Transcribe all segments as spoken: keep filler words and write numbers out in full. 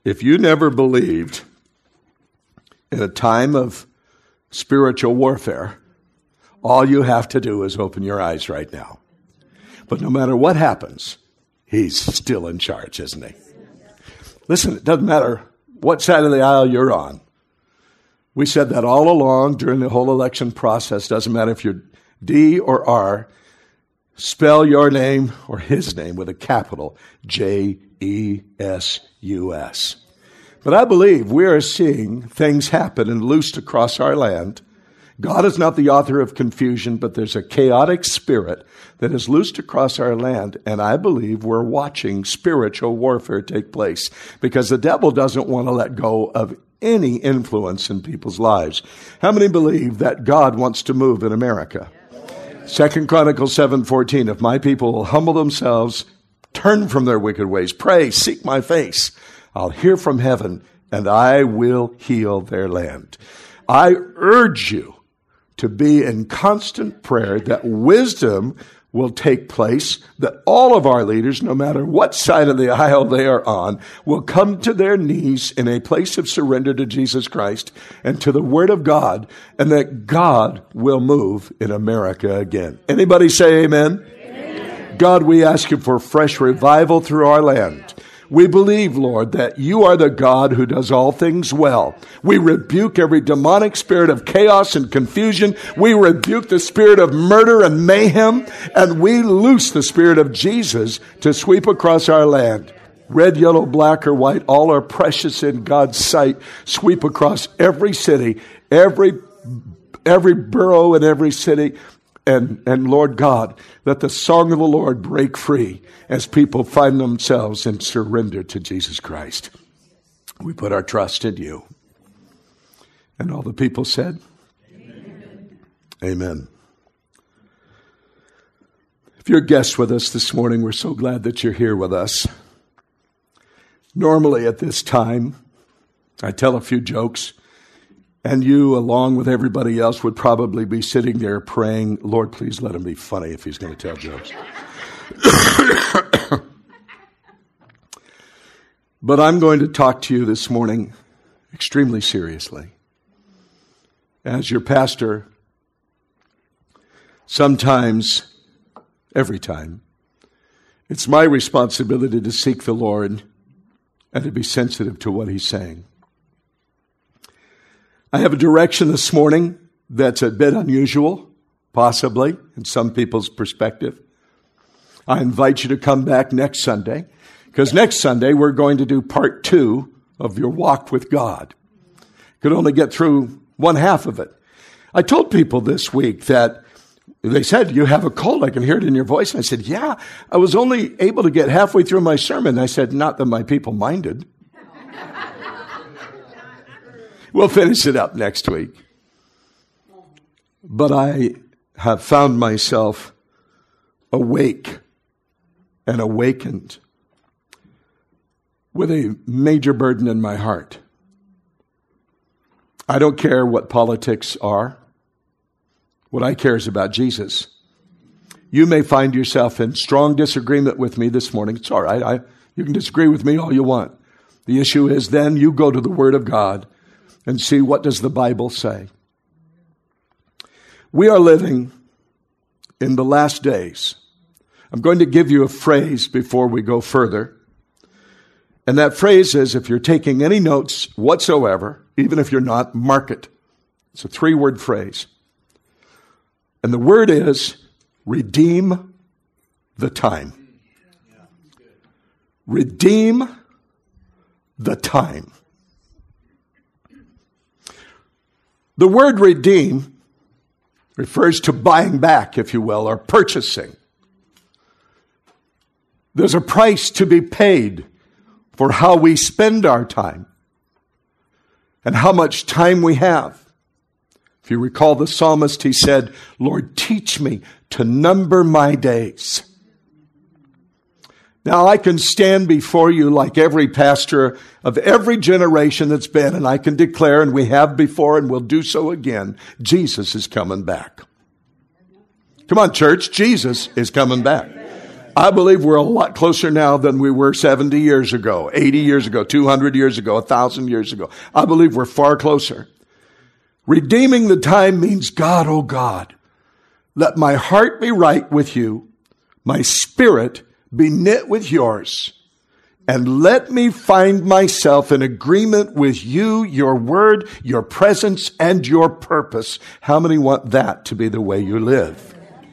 If you never believed in a time of spiritual warfare, all you have to do is open your eyes right now. But no matter what happens, he's still in charge, isn't he? Listen, it doesn't matter what side of the aisle you're on. We said that all along during the whole election process. Doesn't matter if you're D or R. Spell your name or his name with a capital J E S U S. But I believe we are seeing things happen and loosed across our land. God is not the author of confusion, but there's a chaotic spirit that is loosed across our land, and I believe we're watching spiritual warfare take place because the devil doesn't want to let go of any influence in people's lives. How many believe that God wants to move in America? Second Chronicles seven fourteen, if my people will humble themselves, turn from their wicked ways, pray, seek my face, I'll hear from heaven, and I will heal their land. I urge you to be in constant prayer that wisdom will take place, that all of our leaders, no matter what side of the aisle they are on, will come to their knees in a place of surrender to Jesus Christ and to the Word of God, and that God will move in America again. Anybody say amen? Amen. God, we ask you for fresh revival through our land. We believe, Lord, that you are the God who does all things well. We rebuke every demonic spirit of chaos and confusion. We rebuke the spirit of murder and mayhem, and we loose the spirit of Jesus to sweep across our land. Red, yellow, black, or white, all are precious in God's sight. Sweep across every city, every, every borough and every city. And, and Lord God, let the song of the Lord break free as people find themselves in surrender to Jesus Christ. We put our trust in you. And all the people said, Amen. Amen. If you're a guest with us this morning, we're so glad that you're here with us. Normally at this time, I tell a few jokes. And you, along with everybody else, would probably be sitting there praying, Lord, please let him be funny if he's going to tell jokes. But I'm going to talk to you this morning extremely seriously. As your pastor, sometimes, every time, it's my responsibility to seek the Lord and to be sensitive to what he's saying. I have a direction this morning that's a bit unusual, possibly, in some people's perspective. I invite you to come back next Sunday, because next Sunday we're going to do part two of your walk with God. Could only get through one half of it. I told people this week that they said, you have a cold, I can hear it in your voice. And I said, yeah, I was only able to get halfway through my sermon. I said, not that my people minded. We'll finish it up next week. But I have found myself awake and awakened with a major burden in my heart. I don't care what politics are. What I care is about Jesus. You may find yourself in strong disagreement with me this morning. It's all right. I, you can disagree with me all you want. The issue is then you go to the Word of God and see, what does the Bible say? We are living in the last days. I'm going to give you a phrase before we go further. And that phrase is, if you're taking any notes whatsoever, even if you're not, mark it. It's a three-word phrase. And the word is, redeem the time. Redeem the time. The word redeem refers to buying back, if you will, or purchasing. There's a price to be paid for how we spend our time and how much time we have. If you recall the psalmist, he said, Lord, teach me to number my days. Now, I can stand before you like every pastor of every generation that's been, and I can declare, and we have before and will do so again, Jesus is coming back. Come on, church, Jesus is coming back. I believe we're a lot closer now than we were seventy years ago, eighty years ago, two hundred years ago, one thousand years ago. I believe we're far closer. Redeeming the time means, God, oh God, let my heart be right with you, my spirit be knit with yours, and let me find myself in agreement with you, your word, your presence, and your purpose. How many want that to be the way you live?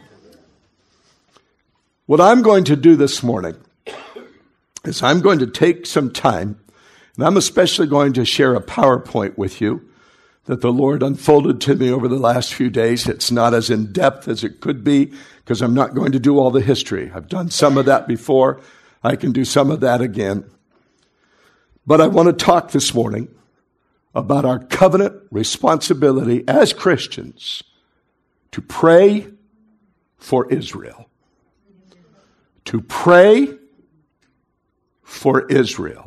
What I'm going to do this morning is I'm going to take some time, and I'm especially going to share a PowerPoint with you that the Lord unfolded to me over the last few days. It's not as in-depth as it could be because I'm not going to do all the history. I've done some of that before. I can do some of that again. But I want to talk this morning about our covenant responsibility as Christians to pray for Israel. To pray for Israel.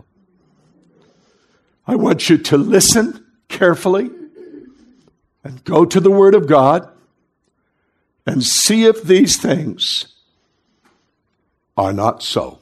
I want you to listen carefully and go to the Word of God and see if these things are not so.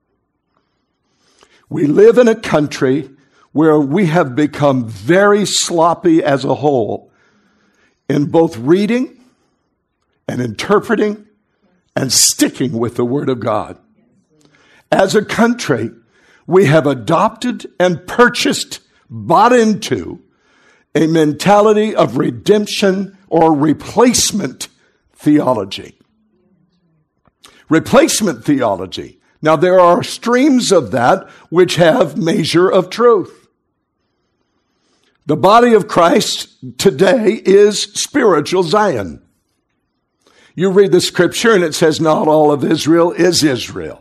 We live in a country where we have become very sloppy as a whole in both reading and interpreting and sticking with the Word of God. As a country, we have adopted and purchased, bought into a mentality of redemption or replacement theology. Replacement theology. Now, there are streams of that which have measure of truth. The body of Christ today is spiritual Zion. You read the scripture and it says not all of Israel is Israel.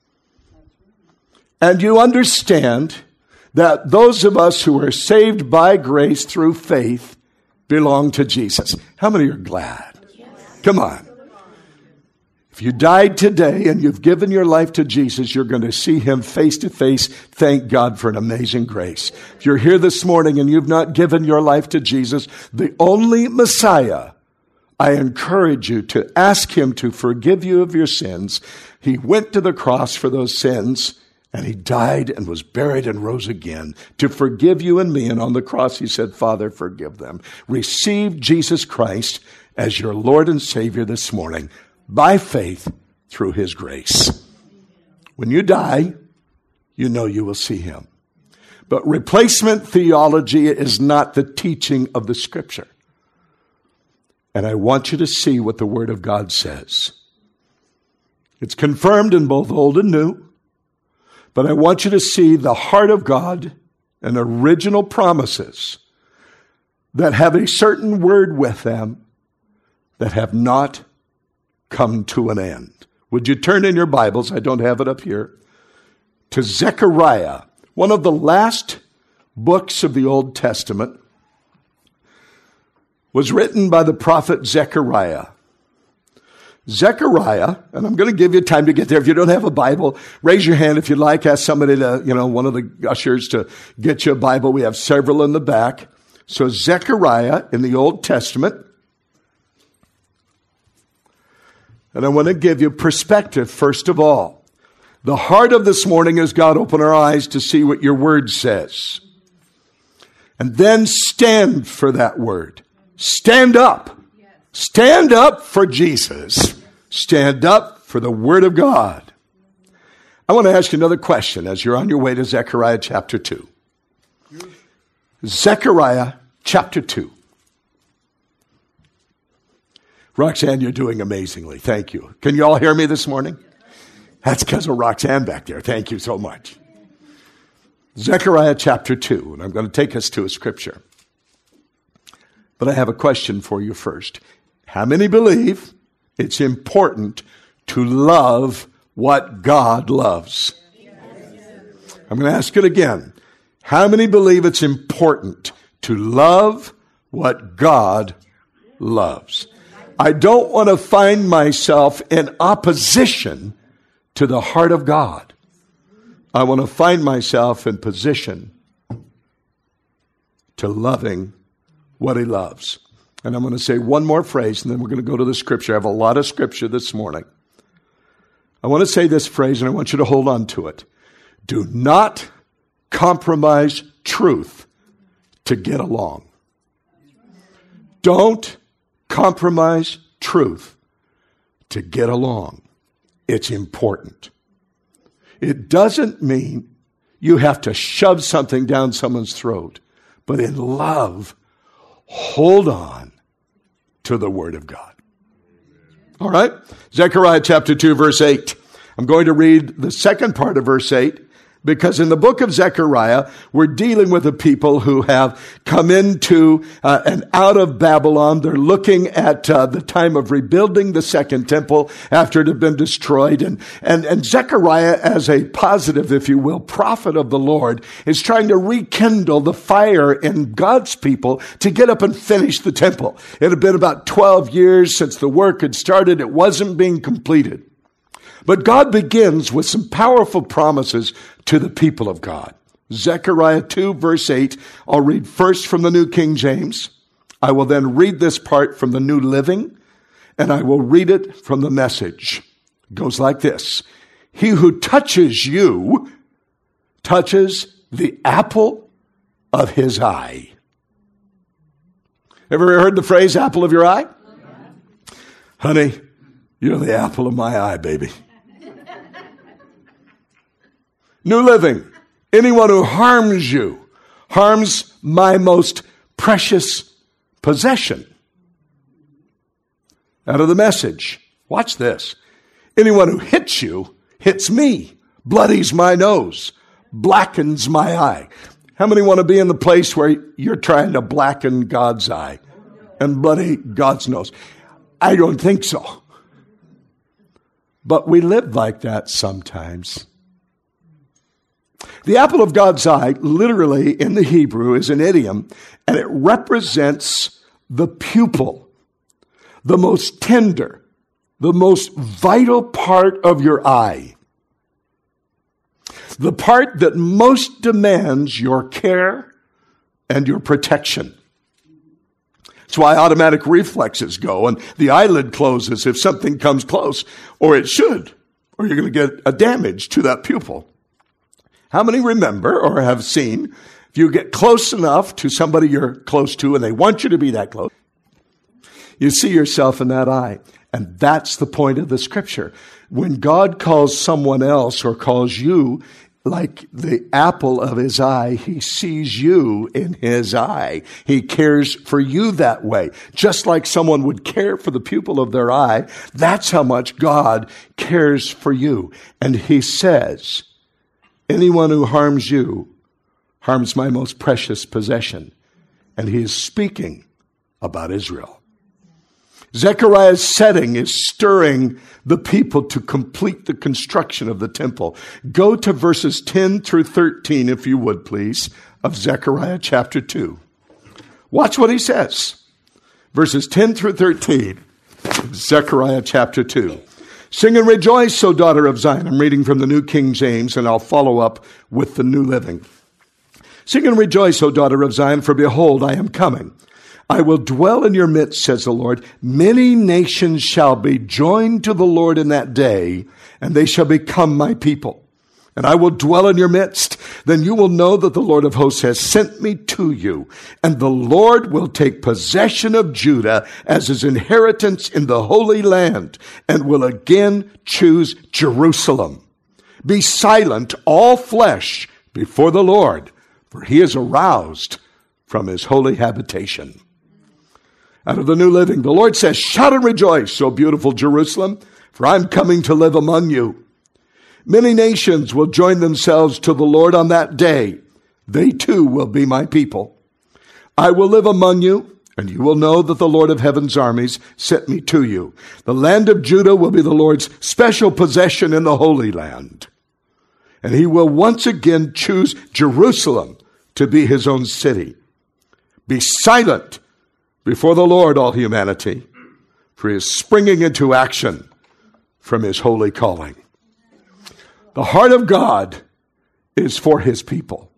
And you understand that those of us who are saved by grace through faith belong to Jesus. How many are glad? Yes. Come on. If you died today and you've given your life to Jesus, you're going to see him face to face. Thank God for an amazing grace. If you're here this morning and you've not given your life to Jesus, the only Messiah, I encourage you to ask him to forgive you of your sins. He went to the cross for those sins, and he died and was buried and rose again to forgive you and me. And on the cross, he said, Father, forgive them. Receive Jesus Christ as your Lord and Savior this morning by faith through his grace. When you die, you know you will see him. But replacement theology is not the teaching of the scripture. And I want you to see what the Word of God says. It's confirmed in both Old and New. But I want you to see the heart of God and original promises that have a certain word with them that have not come to an end. Would you turn in your Bibles, I don't have it up here, to Zechariah, one of the last books of the Old Testament, was written by the prophet Zechariah. Zechariah, and I'm going to give you time to get there. If you don't have a Bible, raise your hand if you'd like. Ask somebody to, you know, one of the ushers to get you a Bible. We have several in the back. So Zechariah in the Old Testament. And I want to give you perspective, first of all. The heart of this morning is, God, open our eyes to see what your word says. And then stand for that word. Stand up. Stand up for Jesus. Stand up for the Word of God. I want to ask you another question as you're on your way to Zechariah chapter two. Zechariah chapter two. Roxanne, you're doing amazingly. Thank you. Can you all hear me this morning? That's because of Roxanne back there. Thank you so much. Zechariah chapter two, and I'm going to take us to a scripture. But I have a question for you first. How many believe it's important to love what God loves? I'm going to ask it again. How many believe it's important to love what God loves? I don't want to find myself in opposition to the heart of God. I want to find myself in position to loving what he loves. And I'm going to say one more phrase, and then we're going to go to the scripture. I have a lot of scripture this morning. I want to say this phrase, and I want you to hold on to it. Do not compromise truth to get along. Don't compromise truth to get along. It's important. It doesn't mean you have to shove something down someone's throat, but in love, hold on to the Word of God. All right? Zechariah chapter two, verse eight. I'm going to read the second part of verse eight, because in the book of Zechariah, we're dealing with a people who have come into uh, and out of Babylon. They're looking at uh, the time of rebuilding the second temple after it had been destroyed. And, and, and Zechariah, as a positive, if you will, prophet of the Lord, is trying to rekindle the fire in God's people to get up and finish the temple. It had been about twelve years since the work had started. It wasn't being completed. But God begins with some powerful promises to the people of God. Zechariah two, verse eight, I'll read first from the New King James. I will then read this part from the New Living, and I will read it from the Message. It goes like this. He who touches you touches the apple of his eye. Ever heard the phrase apple of your eye? Yeah. Honey, you're the apple of my eye, baby. New Living. Anyone who harms you harms my most precious possession. Out of the Message. Watch this. Anyone who hits you hits me, bloodies my nose, blackens my eye. How many want to be in the place where you're trying to blacken God's eye and bloody God's nose? I don't think so. But we live like that sometimes. The apple of God's eye, literally in the Hebrew, is an idiom, and it represents the pupil, the most tender, the most vital part of your eye. The part that most demands your care and your protection. That's why automatic reflexes go and the eyelid closes if something comes close, or it should, or you're going to get a damage to that pupil. How many remember or have seen, if you get close enough to somebody you're close to and they want you to be that close, you see yourself in that eye. And that's the point of the scripture. When God calls someone else or calls you like the apple of his eye, he sees you in his eye. He cares for you that way. Just like someone would care for the pupil of their eye, that's how much God cares for you. And he says, anyone who harms you harms my most precious possession. And he is speaking about Israel. Zechariah's setting is stirring the people to complete the construction of the temple. Go to verses ten through thirteen, if you would, please, of Zechariah chapter two. Watch what he says. Verses ten through thirteen, Zechariah chapter two. Sing and rejoice, O daughter of Zion. I'm reading from the New King James, and I'll follow up with the New Living. Sing and rejoice, O daughter of Zion, for behold, I am coming. I will dwell in your midst, says the Lord. Many nations shall be joined to the Lord in that day, and they shall become my people. And I will dwell in your midst. Then you will know that the Lord of hosts has sent me to you. And the Lord will take possession of Judah as his inheritance in the Holy Land, and will again choose Jerusalem. Be silent, all flesh, before the Lord, for he is aroused from his holy habitation. Out of the New Living, the Lord says, shout and rejoice, O beautiful Jerusalem, for I'm coming to live among you. Many nations will join themselves to the Lord on that day. They too will be my people. I will live among you, and you will know that the Lord of heaven's armies sent me to you. The land of Judah will be the Lord's special possession in the Holy Land. And he will once again choose Jerusalem to be his own city. Be silent before the Lord, all humanity, for he is springing into action from his holy calling. The heart of God is for his people.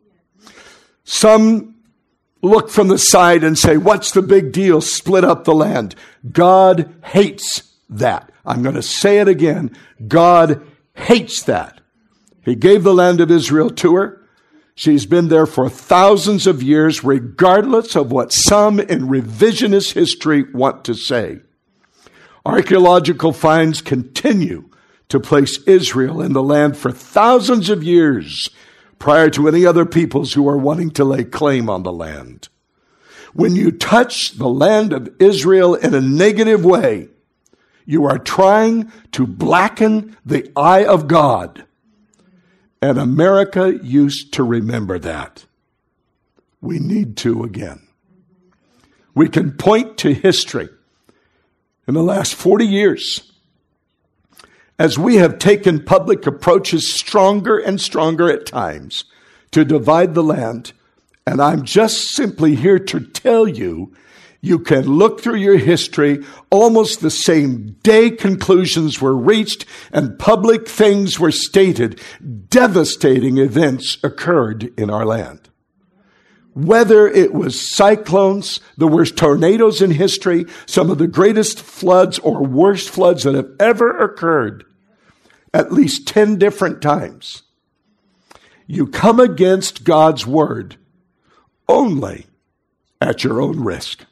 Some look from the side and say, what's the big deal? Split up the land. God hates that. I'm going to say it again. God hates that. He gave the land of Israel to her. She's been there for thousands of years, regardless of what some in revisionist history want to say. Archaeological finds continue to place Israel in the land for thousands of years prior to any other peoples who are wanting to lay claim on the land. When you touch the land of Israel in a negative way, you are trying to blacken the eye of God. And America used to remember that. We need to again. We can point to history in the last forty years as we have taken public approaches stronger and stronger at times to divide the land. And I'm just simply here to tell you, you can look through your history, almost the same day conclusions were reached and public things were stated. Devastating events occurred in our land. Whether it was cyclones, the worst tornadoes in history, some of the greatest floods or worst floods that have ever occurred, at least ten different times. You come against God's word only at your own risk.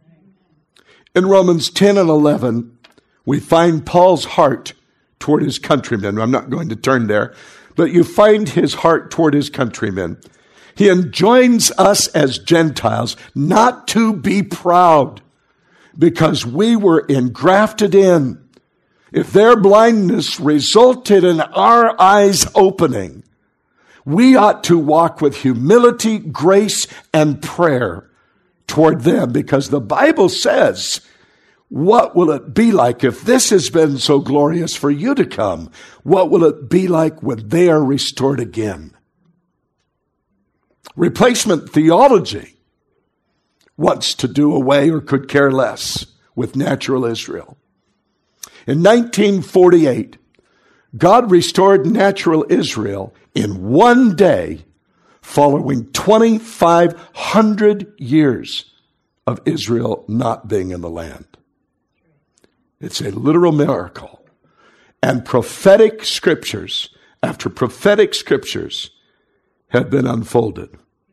In Romans ten and eleven, we find Paul's heart toward his countrymen. I'm not going to turn there, but you find his heart toward his countrymen. He enjoins us as Gentiles not to be proud because we were engrafted in. If their blindness resulted in our eyes opening, we ought to walk with humility, grace, and prayer toward them, because the Bible says, what will it be like if this has been so glorious for you to come? What will it be like when they are restored again? Replacement theology wants to do away or could care less with natural Israel. In nineteen forty-eight, God restored natural Israel in one day following twenty-five hundred years of Israel not being in the land. It's a literal miracle. And prophetic scriptures after prophetic scriptures have been unfolded.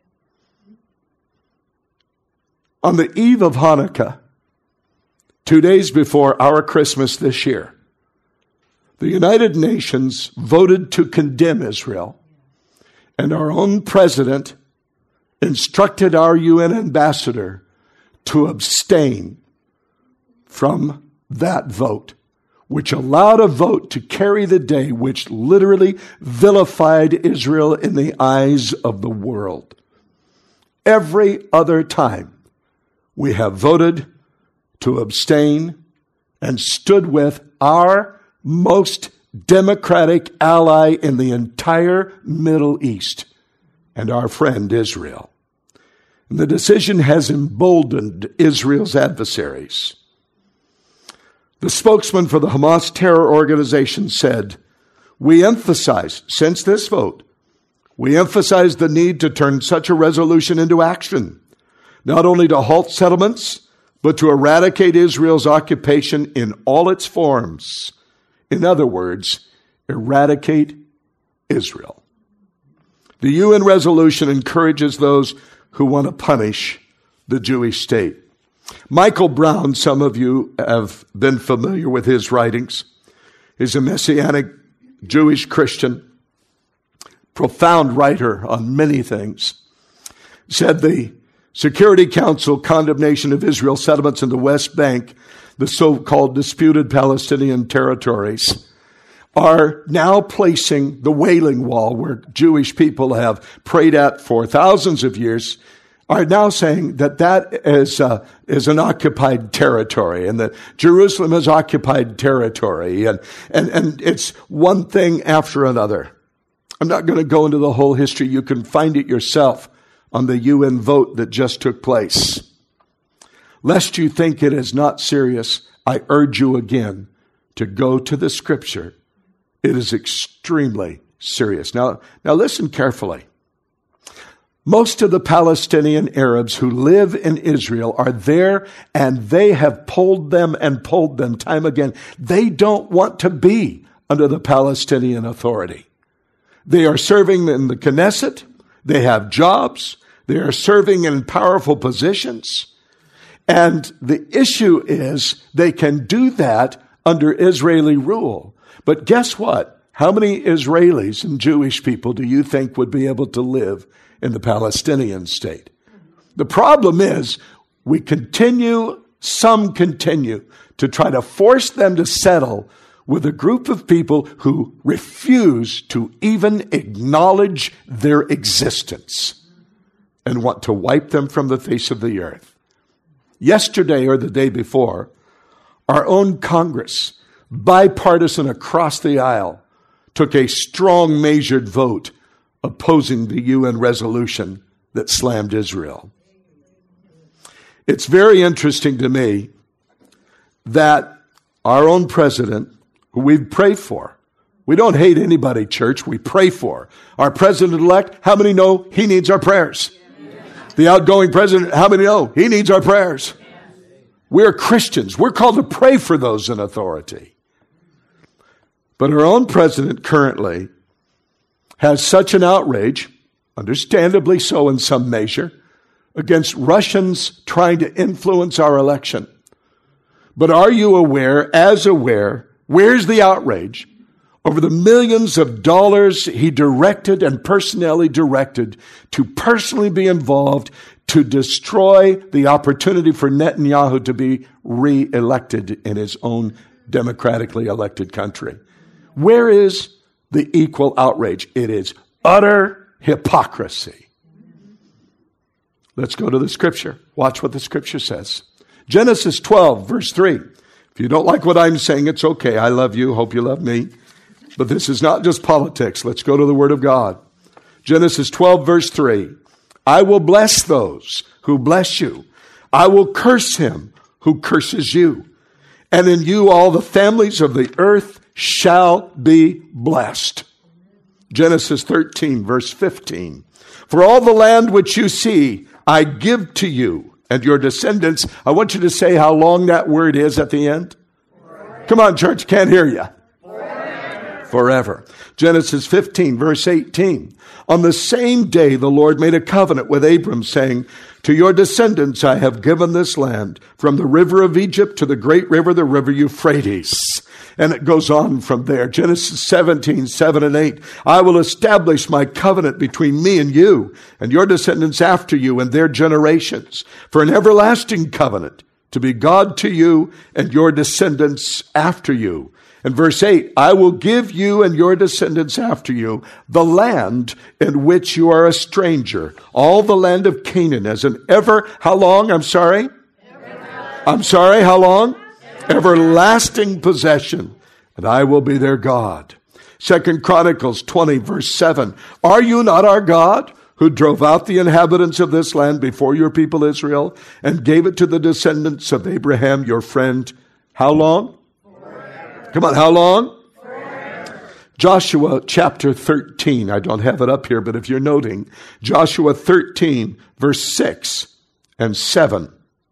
On the eve of Hanukkah, two days before our Christmas this year, the United Nations voted to condemn Israel, and our own president instructed our U N ambassador to abstain from that vote, which allowed a vote to carry the day, which literally vilified Israel in the eyes of the world. Every other time, we have voted to abstain and stood with our most democratic ally in the entire Middle East and our friend Israel. And the decision has emboldened Israel's adversaries. The spokesman for the Hamas terror organization said, "We emphasize, since this vote, we emphasize the need to turn such a resolution into action, not only to halt settlements, but to eradicate Israel's occupation in all its forms. In other words, eradicate Israel." The U N resolution encourages those who want to punish the Jewish state. Michael Brown, some of you have been familiar with his writings. He's a Messianic Jewish Christian, profound writer on many things. Said the Security Council condemnation of Israel settlements in the West Bank, the so-called disputed Palestinian territories, are now placing the Wailing Wall, where Jewish people have prayed at for thousands of years, are now saying that that is, uh, is an occupied territory, and that Jerusalem is occupied territory, and, and, and it's one thing after another. I'm not going to go into the whole history. You can find it yourself on the U N vote that just took place. Lest you think it is not serious, I urge you again to go to the scripture. It is extremely serious. Now, now listen carefully. Most of the Palestinian Arabs who live in Israel are there, and they have polled them and polled them time again. They don't want to be under the Palestinian Authority. They are serving in the Knesset. They have jobs. They are serving in powerful positions. And the issue is they can do that under Israeli rule. But guess what? How many Israelis and Jewish people do you think would be able to live in the Palestinian state? The problem is we continue, some continue, to try to force them to settle with a group of people who refuse to even acknowledge their existence and want to wipe them from the face of the earth. Yesterday or the day before, our own Congress, bipartisan across the aisle, took a strong measured vote opposing the U N resolution that slammed Israel. It's very interesting to me that our own president, who we pray for, we don't hate anybody, church, we pray for. Our president-elect, how many know he needs our prayers? The outgoing president, how many know he needs our prayers? We're Christians. We're called to pray for those in authority. But our own president currently has such an outrage, understandably so in some measure, against Russians trying to influence our election. But are you aware, as aware, where's the outrage over the millions of dollars he directed and personnelly directed to personally be involved to destroy the opportunity for Netanyahu to be re-elected in his own democratically elected country? Where is the equal outrage? It is utter hypocrisy. Let's go to the scripture. Watch what the scripture says. Genesis twelve, verse three. If you don't like what I'm saying, it's okay. I love you. Hope you love me. But this is not just politics. Let's go to the Word of God. Genesis twelve, verse three. I will bless those who bless you. I will curse him who curses you. And in you all the families of the earth shall be blessed. Genesis thirteen, verse fifteen. For all the land which you see, I give to you and your descendants. I want you to say how long that word is at the end. Forever. Come on, church, can't hear you. Forever. Forever. Genesis fifteen, verse eighteen. On the same day, the Lord made a covenant with Abram, saying, to your descendants I have given this land, from the river of Egypt to the great river, the river Euphrates. And it goes on from there. Genesis seventeen, seven and eight. I will establish my covenant between me and you and your descendants after you and their generations for an everlasting covenant to be God to you and your descendants after you. And verse eight, I will give you and your descendants after you the land in which you are a stranger, all the land of Canaan as an ever, how long? I'm sorry? I'm sorry, how long? Everlasting possession, and I will be their God. Second Chronicles twenty, verse seven. Are you not our God, who drove out the inhabitants of this land before your people Israel, and gave it to the descendants of Abraham, your friend? How long? Forever. Come on, how long? Forever. Joshua chapter thirteen. I don't have it up here, but if you're noting, Joshua thirteen, verse six and seven.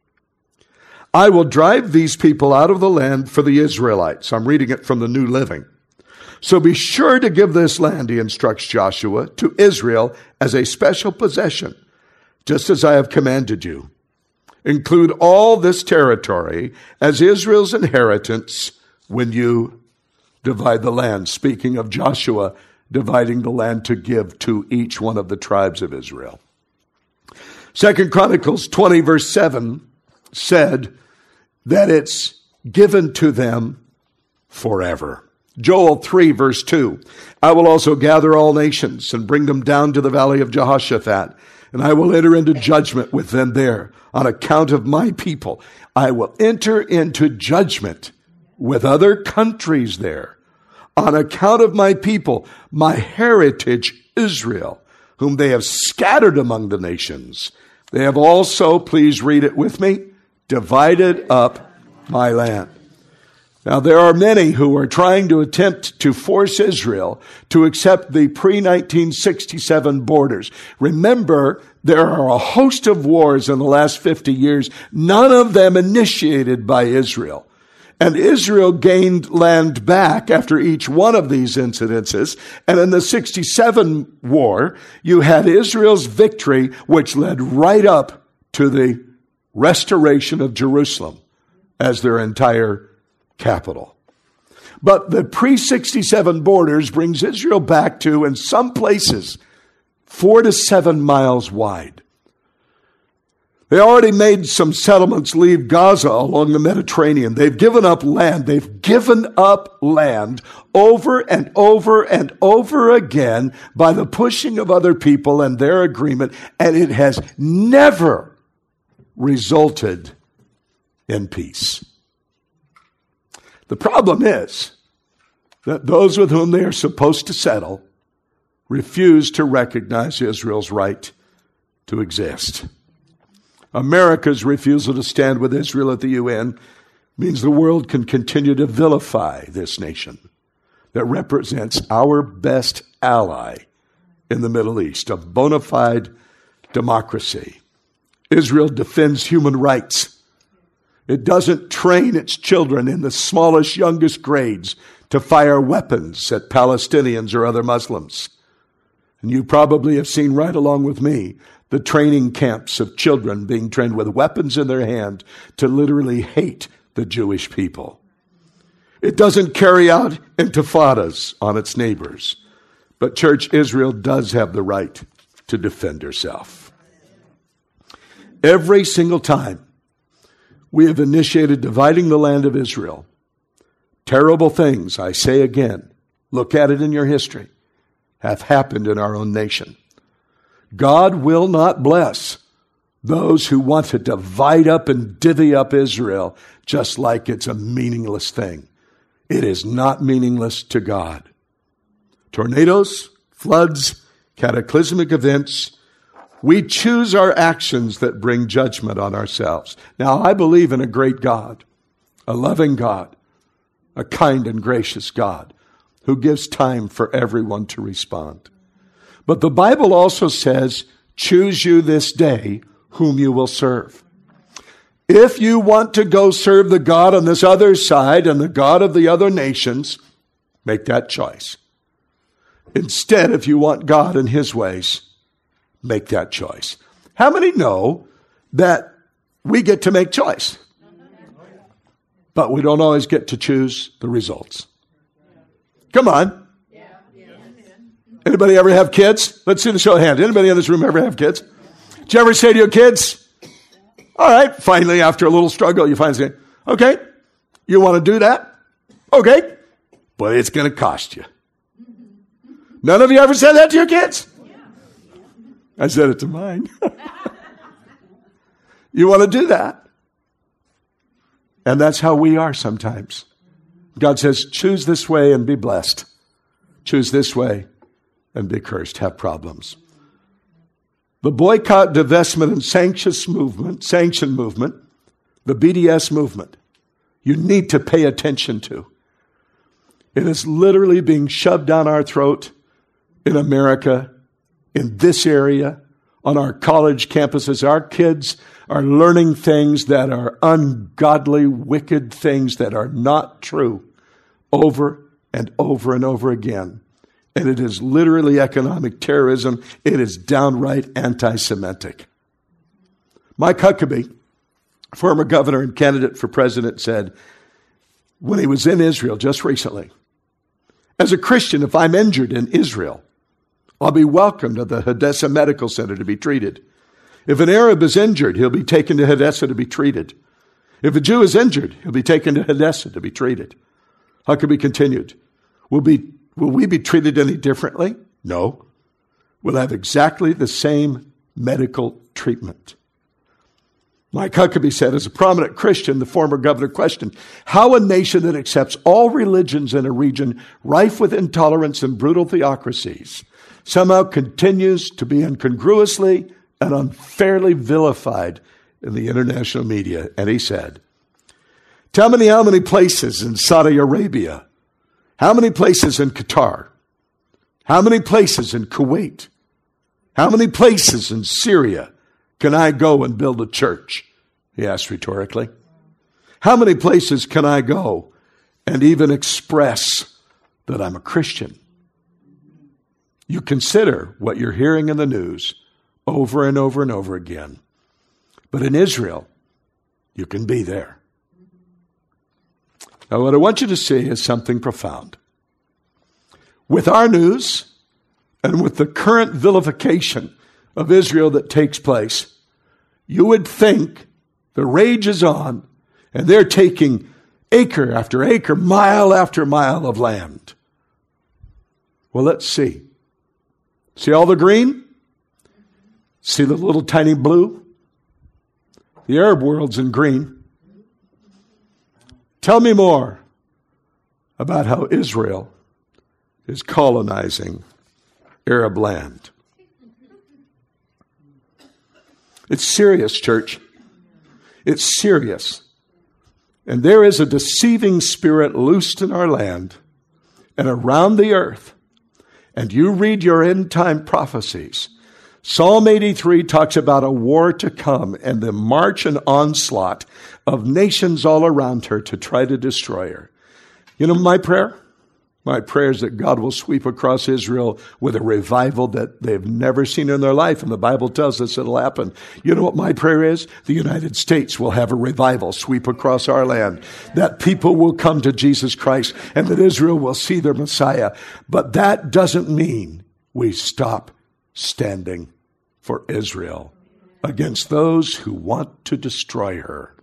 I will drive these people out of the land for the Israelites. I'm reading it from the New Living. So be sure to give this land, he instructs Joshua, to Israel as a special possession, just as I have commanded you. Include all this territory as Israel's inheritance when you divide the land. Speaking of Joshua dividing the land to give to each one of the tribes of Israel. Second Chronicles twenty, verse seven said that it's given to them forever. Joel three, verse two, I will also gather all nations and bring them down to the valley of Jehoshaphat, and I will enter into judgment with them there on account of my people. I will enter into judgment with other countries there on account of my people, my heritage Israel, whom they have scattered among the nations. They have also, please read it with me, divided up my land. Now, there are many who are trying to attempt to force Israel to accept the pre nineteen sixty-seven borders. Remember, there are a host of wars in the last fifty years, none of them initiated by Israel. And Israel gained land back after each one of these incidences. And in the sixty-seven war, you had Israel's victory, which led right up to the restoration of Jerusalem as their entire capital. But the pre sixty-seven borders brings Israel back to, in some places, four to seven miles wide. They already made some settlements leave Gaza along the Mediterranean. They've given up land. They've given up land over and over and over again by the pushing of other people and their agreement, and it has never resulted in peace. The problem is that those with whom they are supposed to settle refuse to recognize Israel's right to exist. America's refusal to stand with Israel at the U N means the world can continue to vilify this nation that represents our best ally in the Middle East, a bona fide democracy. Israel defends human rights. It doesn't train its children in the smallest, youngest grades to fire weapons at Palestinians or other Muslims. And you probably have seen right along with me the training camps of children being trained with weapons in their hand to literally hate the Jewish people. It doesn't carry out intifadas on its neighbors. But church, Israel does have the right to defend herself. Every single time we have initiated dividing the land of Israel, terrible things, I say again, look at it in your history, have happened in our own nation. God will not bless those who want to divide up and divvy up Israel just like it's a meaningless thing. It is not meaningless to God. Tornadoes, floods, cataclysmic events, we choose our actions that bring judgment on ourselves. Now, I believe in a great God, a loving God, a kind and gracious God who gives time for everyone to respond. But the Bible also says, choose you this day whom you will serve. If you want to go serve the God on this other side and the God of the other nations, make that choice. Instead, if you want God and his ways, make that choice. How many know that we get to make choice, but we don't always get to choose the results? Come on. Anybody ever have kids? Let's see the show of hands. Anybody in this room ever have kids? Did you ever say to your kids, all right, finally, after a little struggle, you finally say, okay, you want to do that? Okay, but it's going to cost you. None of you ever said that to your kids? I said it to mine. You want to do that? And that's how we are sometimes. God says, choose this way and be blessed. Choose this way and be cursed, have problems. The boycott, divestment, and sanctions movement, sanction movement, the B D S movement, you need to pay attention to. It is literally being shoved down our throat in America, in this area, on our college campuses. Our kids are learning things that are ungodly, wicked things that are not true over and over and over again. And it is literally economic terrorism. It is downright anti-Semitic. Mike Huckabee, former governor and candidate for president, said when he was in Israel just recently, as a Christian, if I'm injured in Israel, I'll be welcomed at the Hadassah Medical Center to be treated. If an Arab is injured, he'll be taken to Hadassah to be treated. If a Jew is injured, he'll be taken to Hadassah to be treated. Huckabee continued, will be Will we be treated any differently? No. We'll have exactly the same medical treatment. Mike Huckabee said, as a prominent Christian, the former governor questioned how a nation that accepts all religions in a region rife with intolerance and brutal theocracies somehow continues to be incongruously and unfairly vilified in the international media. And he said, tell me how many places in Saudi Arabia, how many places in Qatar? How many places in Kuwait? How many places in Syria can I go and build a church? He asked rhetorically. How many places can I go and even express that I'm a Christian? You consider what you're hearing in the news over and over and over again. But in Israel, you can be there. Now, what I want you to see is something profound. With our news and with the current vilification of Israel that takes place, you would think the rage is on and they're taking acre after acre, mile after mile of land. Well, let's see. See all the green? See the little tiny blue? The Arab world's in green. Tell me more about how Israel is colonizing Arab land. It's serious, church. It's serious. And there is a deceiving spirit loosed in our land and around the earth. And you read your end time prophecies. Psalm eighty-three talks about a war to come and the march and onslaught of nations all around her to try to destroy her. You know my prayer? My prayer is that God will sweep across Israel with a revival that they've never seen in their life. And the Bible tells us it'll happen. You know what my prayer is? The United States will have a revival sweep across our land. That people will come to Jesus Christ and that Israel will see their Messiah. But that doesn't mean we stop standing for Israel against those who want to destroy her.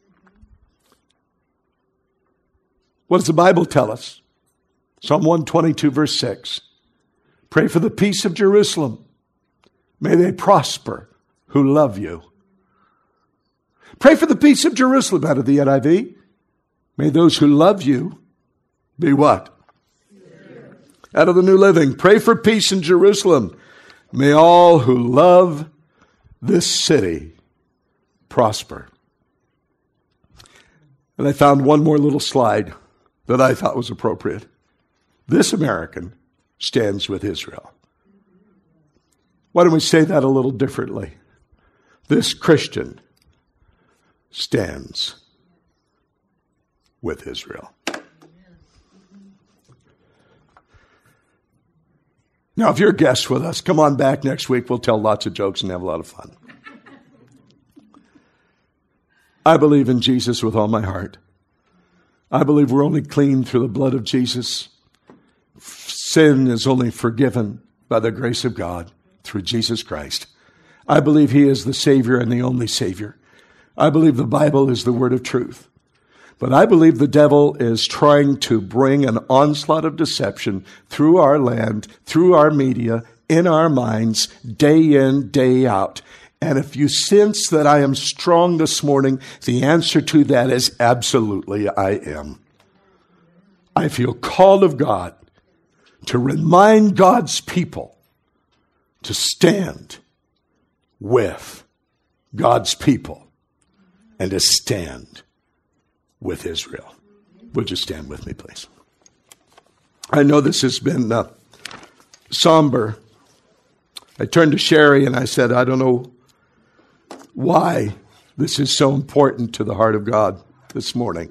What does the Bible tell us? Psalm one twenty-two, verse six. Pray for the peace of Jerusalem. May they prosper who love you. Pray for the peace of Jerusalem out of the N I V. May those who love you be what? Out of the New Living. Pray for peace in Jerusalem. May all who love this city prosper. And I found one more little slide that I thought was appropriate. This American stands with Israel. Why don't we say that a little differently? This Christian stands with Israel. Now, if you're a guest with us, come on back next week. We'll tell lots of jokes and have a lot of fun. I believe in Jesus with all my heart. I believe we're only clean through the blood of Jesus. Sin is only forgiven by the grace of God through Jesus Christ. I believe He is the Savior and the only Savior. I believe the Bible is the word of truth. But I believe the devil is trying to bring an onslaught of deception through our land, through our media, in our minds, day in, day out. And if you sense that I am strong this morning, the answer to that is absolutely I am. I feel called of God to remind God's people to stand with God's people and to stand with Israel. Would you stand with me, please? I know this has been uh, somber. I turned to Sherry and I said, I don't know why this is so important to the heart of God this morning.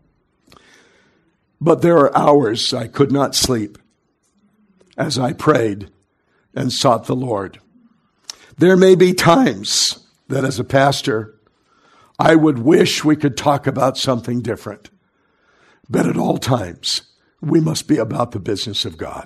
But there are hours I could not sleep as I prayed and sought the Lord. There may be times that as a pastor, I would wish we could talk about something different. But at all times, we must be about the business of God.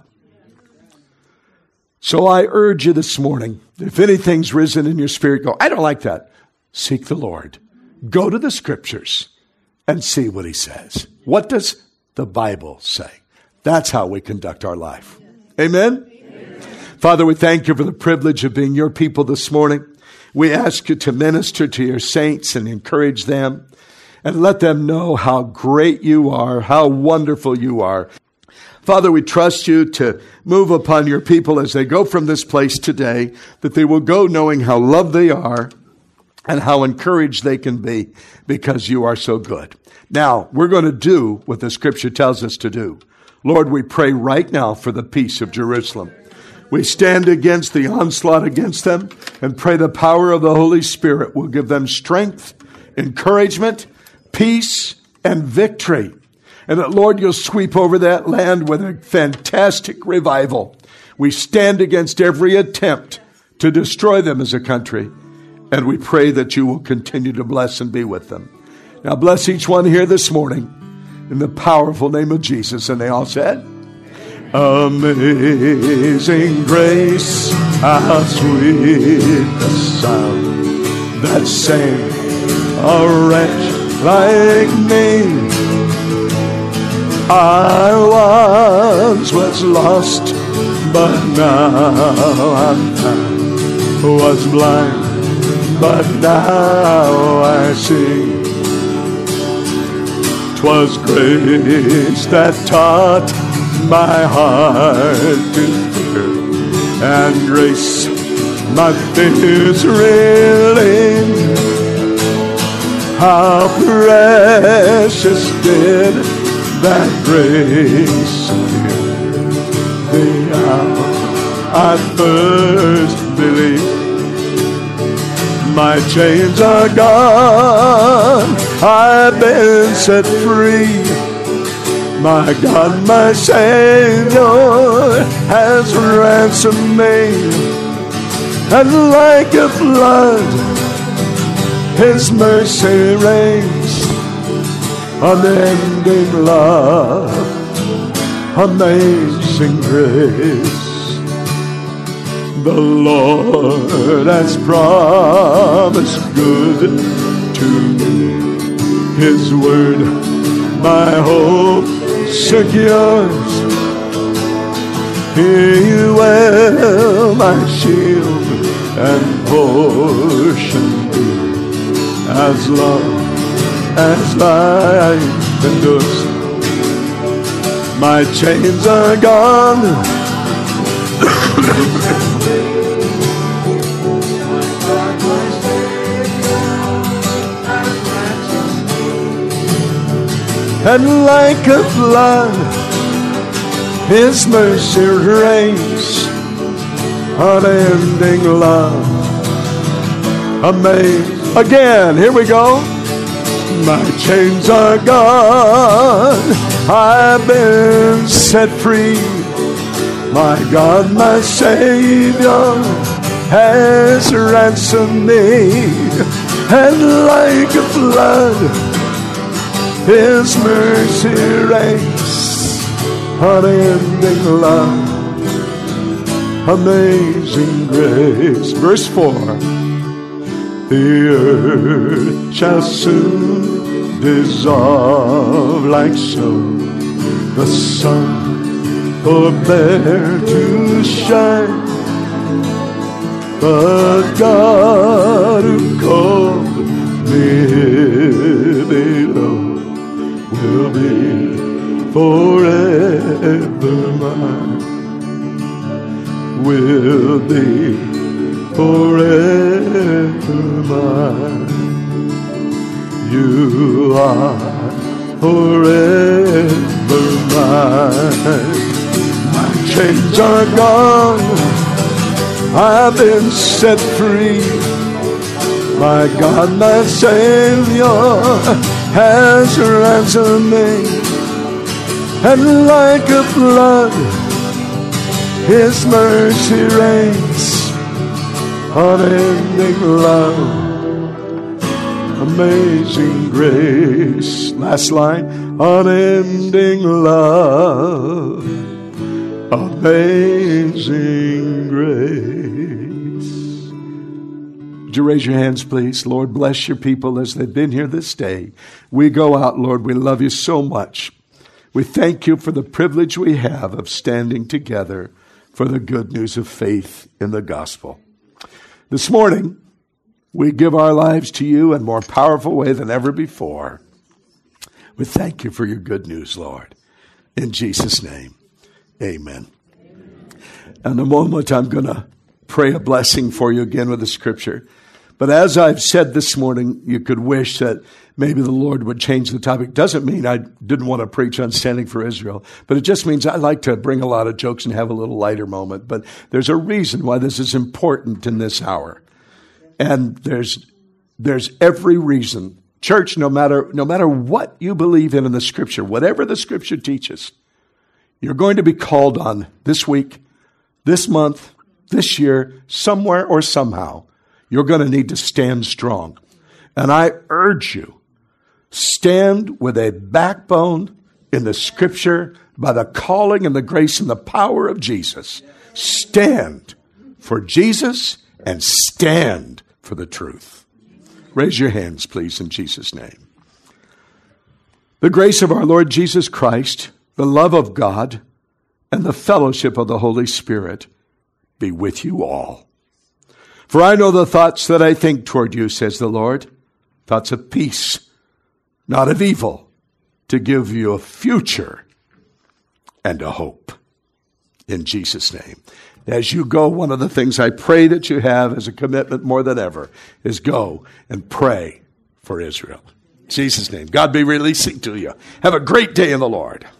So I urge you this morning, if anything's risen in your spirit, go, I don't like that. Seek the Lord. Go to the scriptures and see what He says. What does the Bible say? That's how we conduct our life. Amen? Amen? Father, we thank you for the privilege of being your people this morning. We ask you to minister to your saints and encourage them and let them know how great you are, how wonderful you are. Father, we trust you to move upon your people as they go from this place today, that they will go knowing how loved they are and how encouraged they can be because you are so good. Now, we're going to do what the scripture tells us to do. Lord, we pray right now for the peace of Jerusalem. We stand against the onslaught against them and pray the power of the Holy Spirit will give them strength, encouragement, peace and victory. And that, Lord, you'll sweep over that land with a fantastic revival. We stand against every attempt to destroy them as a country. And we pray that you will continue to bless and be with them. Now bless each one here this morning in the powerful name of Jesus. And they all said, Amazing grace, how sweet the sound that saved a wretch like me. I once was lost, but now I'm found. Was blind, but now I see. 'Twas grace that taught my heart to fear, and grace my fears relieved. How precious did that grace appear the hour I first believed. My chains are gone, I've been set free. My God, my Savior has ransomed me. And like a flood, His mercy reigns. Unending love, amazing grace. The Lord has promised good to me. His word my hope secures. He will my shield and portion be, as long as life endures. My chains are gone. And like a flood, His mercy reigns. Unending love, amazing. Again, here we go. My chains are gone, I've been set free. My God, my Savior has ransomed me. And like a flood, His mercy reigns. Unending love, amazing grace. Verse four. The earth shall soon dissolve like snow. The sun forbear to shine. But God who called me below will be forever mine. Will be forever mine. You are forever mine. My chains are gone, I've been set free. My God, my Savior has ransomed me. And like a flood, His mercy reigns. Unending love, amazing grace. Last line. Unending love, amazing grace. Would you raise your hands, please? Lord, bless your people as they've been here this day. We go out, Lord. We love you so much. We thank you for the privilege we have of standing together for the good news of faith in the gospel. This morning, we give our lives to you in a more powerful way than ever before. We thank you for your good news, Lord. In Jesus' name, amen. In a moment, I'm going to pray a blessing for you again with the scripture. But as I've said this morning, you could wish that maybe the Lord would change the topic. Doesn't mean I didn't want to preach on standing for Israel, but it just means I like to bring a lot of jokes and have a little lighter moment. But there's a reason why this is important in this hour. And there's there's every reason Church, no matter, no matter what you believe in in the Scripture, whatever the Scripture teaches, you're going to be called on this week, this month, this year, somewhere or somehow. You're going to need to stand strong. And I urge you, stand with a backbone in the Scripture by the calling and the grace and the power of Jesus. Stand for Jesus and stand for the truth. Raise your hands, please, in Jesus' name. The grace of our Lord Jesus Christ, the love of God, and the fellowship of the Holy Spirit be with you all. For I know the thoughts that I think toward you, says the Lord, thoughts of peace, not of evil, to give you a future and a hope. In Jesus' name. As you go, one of the things I pray that you have as a commitment more than ever is go and pray for Israel. In Jesus' name. God be releasing to you. Have a great day in the Lord.